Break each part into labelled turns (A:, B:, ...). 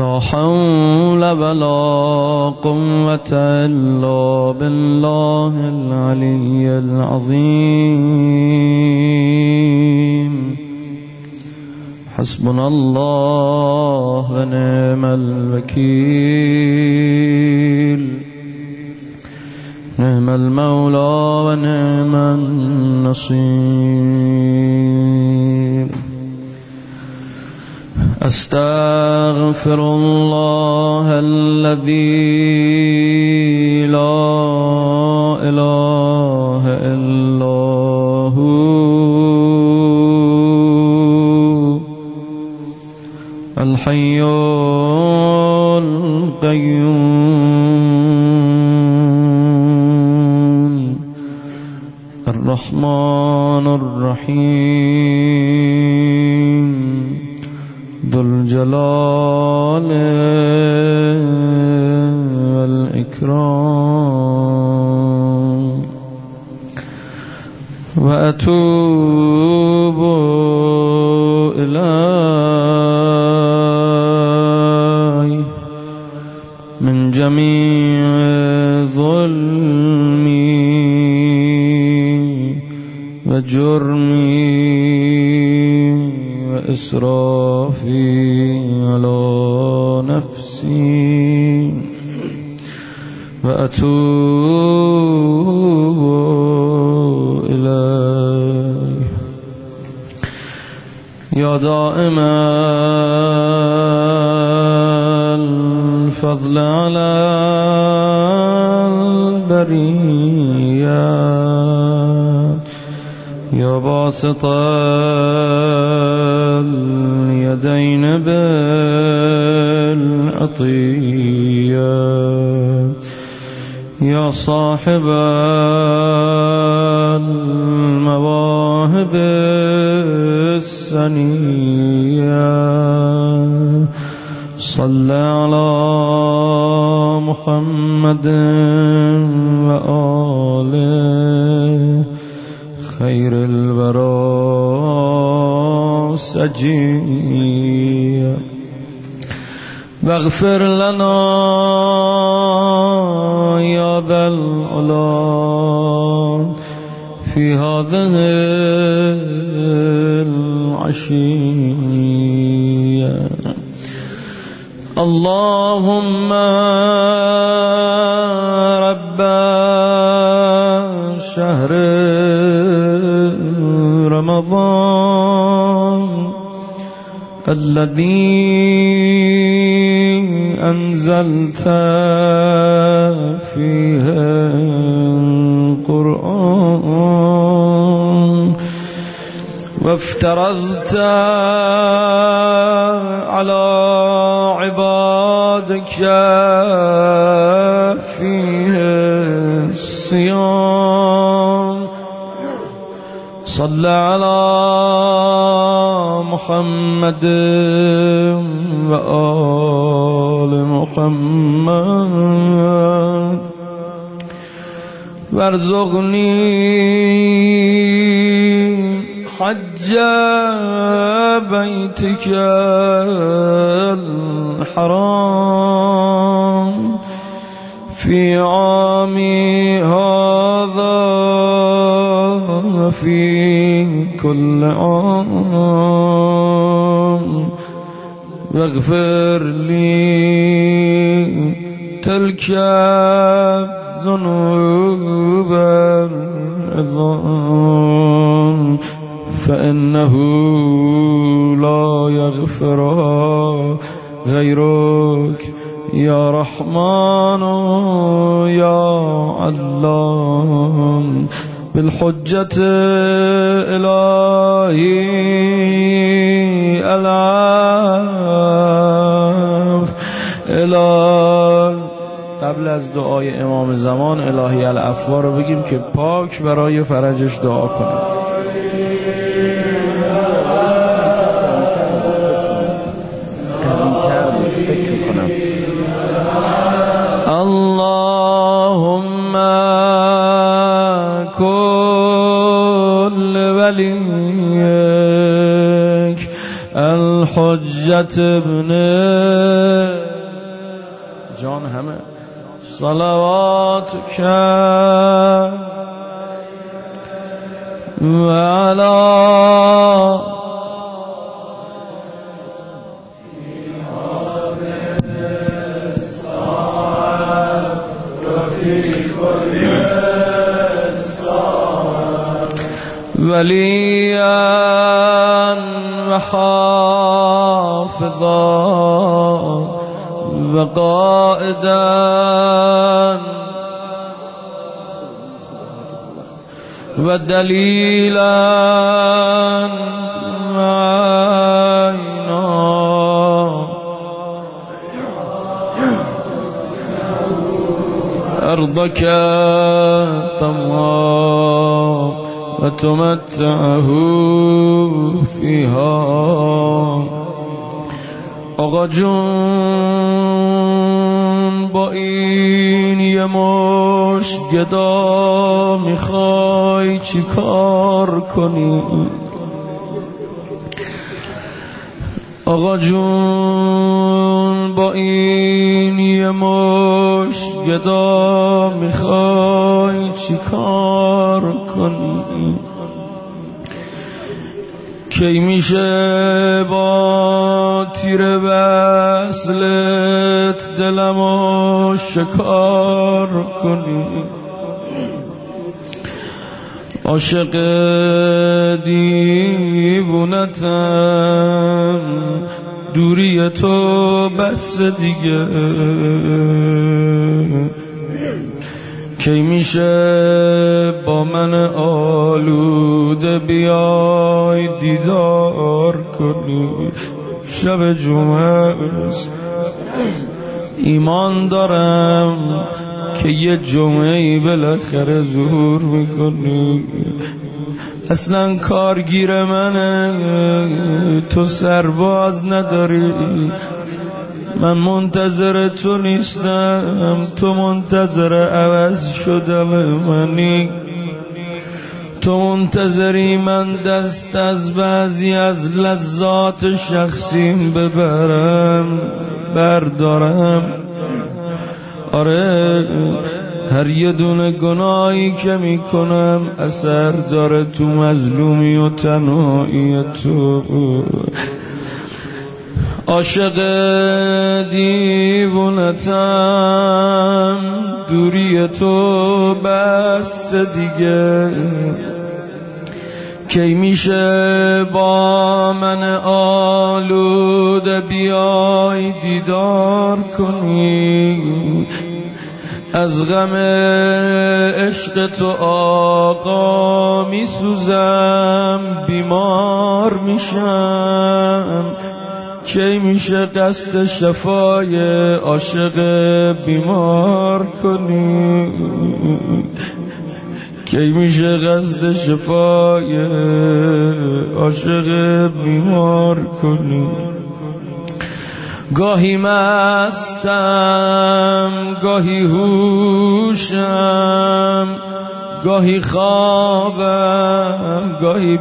A: لا حول ولا قوة إلا بالله العلي العظيم. حسبنا الله ونعم الوكيل، نعم المولى ونعم النصير. أستغفر الله الذي لا إله إلا هو الحي القيوم الرحمن الرحيم ذو الجلال والإكرام. وأتوب إليه من جميع ظلمي وجرمي وإسرافي على نفسي، وأتوب إليه. يا دائم الفضل على البرية، يا باسط اليدين بالعطية، يا صاحب المواهب السنية، صل على محمد وآله خير الورى سجيا. واغفر لنا يا ذا العلا في هذه العشية. اللهم رب شهر رمضان الذي أنزلت فيه القرآن وافترضت على عبادك فيه الصيام، صل على محمد وآل محمد وارزقني حج بيتك الحرام في عامي هذا وفي كل عام، واغفر لي تلك الذنوب العظام فإنه لا يغفرها غيرك يا رحمن يا علام. بالحجة إلهي العفو إله. قبل از دعای امام زمان الهی العفو رو بگیم که پاک برای فرجش دعا کنیم. اللهم كل وليك الحجة ابن جان همه صلواتک و علی وليا وحافظا وقائدا ودليلا وعينا أرضك طمعا وتمتعه فيها. آقا جون با این یه مشت گدا میخوای چی کار کنی؟ آقا جون با این یه مشت گدا میخوای چی کار کنی؟ کی میشه با تیر وصلت دلمو شکار کنی؟ عاشق دیوونتم دوری تو بس دیگه. کی میشه با من آلوده بیای دیدار کنی؟ شب جمعه ایمان دارم که یه جمعه‌ای بالاخره ظهور میکنی. اصلا کارگیر منه، تو سرباز نداری، من منتظر تو نیستم، تو منتظر عوض شدم منی. تو منتظری من دست از بعضی از لذات شخصیم بردارم. آره هر یه دونه گناهی که میکنم اثر داره تو مظلومی و تنهایی تو. عاشق دیوونتم دوری تو بس دیگه. کی میشه با من آلوده بیای دیدار کنی؟ از غم عشق تو آقا میسوزم، بیمار میشم. کی میشه قصد شفای عاشق بیمار کنی؟ کی میشه قصد شفای عاشق بیمار کنی؟ گاهی مستم، گاهی هوشم، گاهی خوابم، گاهی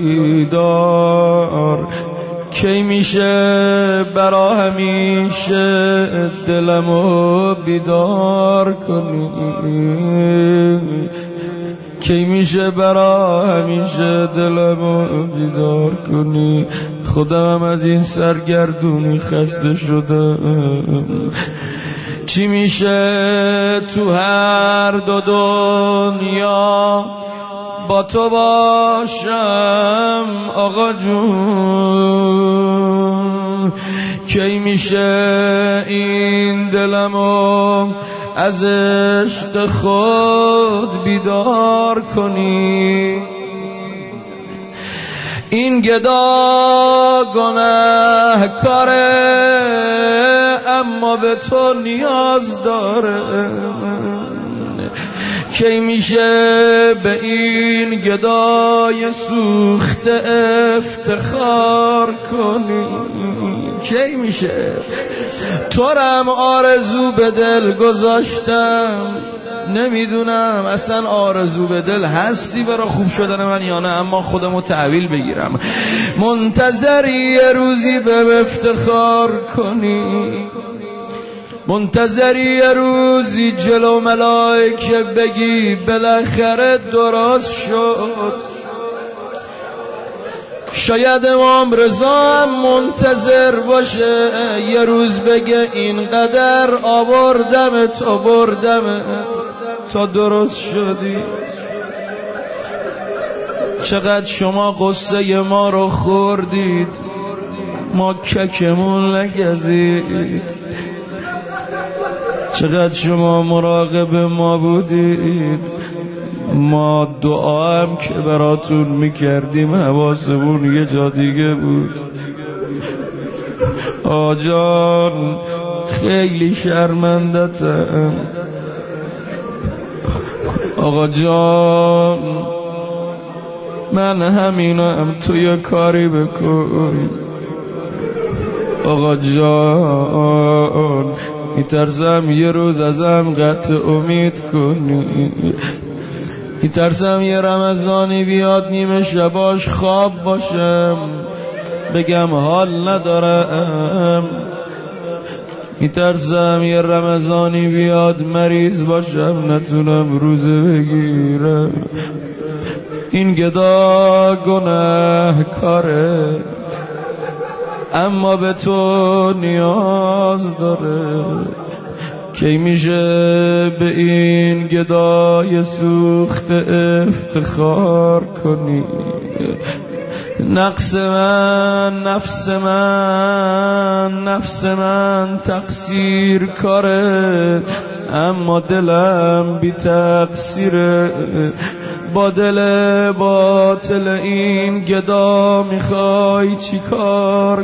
A: بیدار. کی میشه برا همیشه دلمو بیدار کنی؟ کی میشه برا همیشه دلمو بیدار کنی؟ خودم از این سرگردونی خسته شدم. چی میشه تو هر دو دنیا با تو باشم آقا جون؟ کی میشه این دلمو از عشق خود بیدار کنی؟ این گدا گناهکاره اما به تو نیاز داره. کی میشه به این گدای سوخته افتخار کنی؟ کی میشه؟ تو رم آرزو به دل گذاشتم، نمیدونم اصلا آرزو به دل هستی برای خوب شدن من یا نه، اما خودمو تحویل بگیرم. منتظری یه روزی به افتخار کنی؟ منتظری یه روزی جلو ملائکه بگی بالاخره درست شد. شاید امام رضا هم منتظر باشه یه روز بگه اینقدر آوردمت تا درست شدی. چقدر شما قصه ما رو خوردید، ما ککمون نگزید. چقدر شما مراقب ما بودید، ما دعا هم که براتون میکردیم حواسمون یه جا دیگه بود. آجان خیلی شرمندتم. آقا جان من همینم، تو یه کاری بکن. آقا جان میترسم یه روز ازم قطع امید کنی، میترسم یه رمضانی بیاد نیمه شباش خواب باشم بگم حال ندارم، میترسم یه رمضانی بیاد مریض باشم نتونم روزه بگیرم. این گدا گناه کاره اما به تو نیاز داره. کی میشه به این گدای سوخت افتخار کنی؟ نقص من نفس من تقصیر کاره، اما دلم بی تقصیره. با دل باطل این گدا میخوای چی کار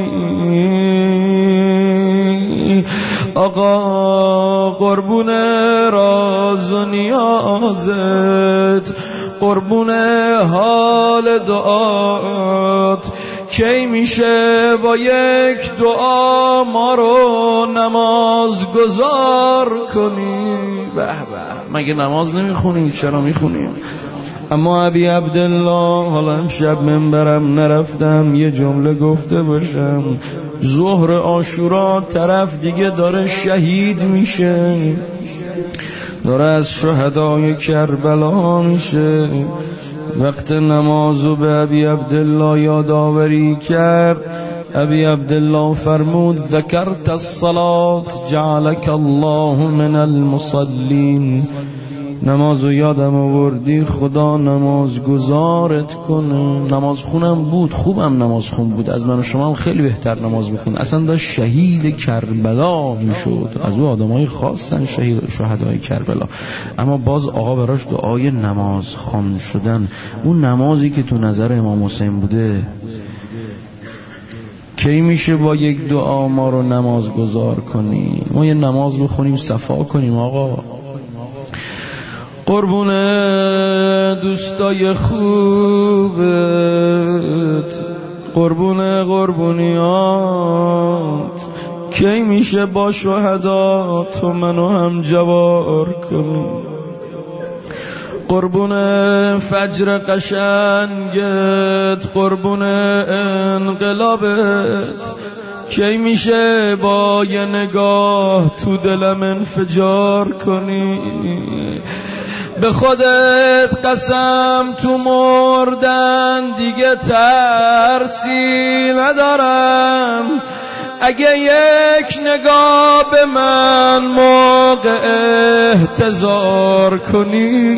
A: کنی؟ آقا قربون راز و نیازت، قربون حال دعات، کی میشه با یک دعا ما رو نماز گذار کنی؟ به به، مگه نماز نمیخونیم؟ چرا میخونیم؟ اما ابی عبدالله حالا امشب منبرم نرفتم یه جمله گفته باشم. ظهر عاشورا طرف دیگه داره شهید میشه، داره از شهدای کربلا میشه. وقت نمازو به ابی عبدالله یادآوری کرد. ابی عبدالله فرمود ذکرت الصلاة جعلك الله من المصلین. نمازو یادم آوردی خدا نماز گزارت کنه. نماز خونم بود، خوبم نماز خون بود، از من و شما هم خیلی بهتر نماز میخون. اصلا داشت شهید کربلا میشد، از او آدمای خواستن شهدای کربلا. اما باز آقا براش دعای نماز خوان شدن. اون نمازی که تو نظر امام حسین بوده کی میشه با یک دعا ما رو نماز گذار کنی؟ ما یه نماز بخونیم صفا کنیم آقا. قربون دوستای خوبت، قربون قربونیات، کی میشه با شهدا تو منو هم جوار کنی؟ قربون فجر قشنگت، قربون انقلابت، کی میشه با یه نگاه تو دلم انفجار کنی؟ به خودت قسم تو مردن دیگه ترسی ندارم. اگه یک نگاه به من موقع احتضار کنی،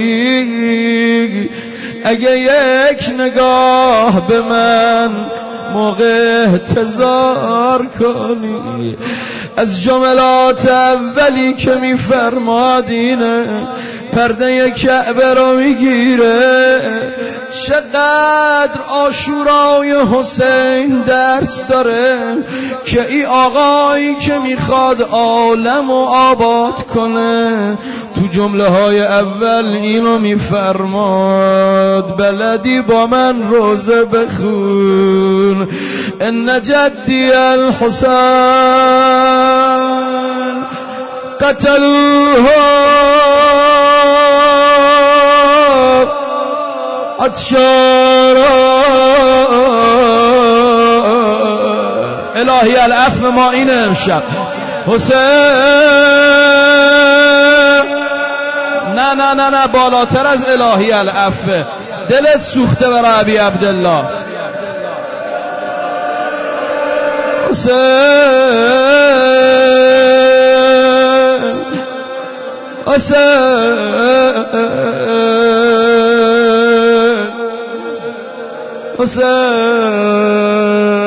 A: اگه یک نگاه به من موقع احتضار کنی، از جملات اولی که میفرمادینه پرده کعبه رو میگیره. چقدر عاشورای حسین درس داره که ای آقایی که میخواد عالم و آباد کنه تو جمله های اول اینو میفرماد بلدی با من روزه بخون. ان جدی الحسین قتلوه عطشارا. الهی العفو ما اینه امشب. حسین نه بالاتر از الهی العفو. دلت سوخته برای ابی عبدالله حسین. حسین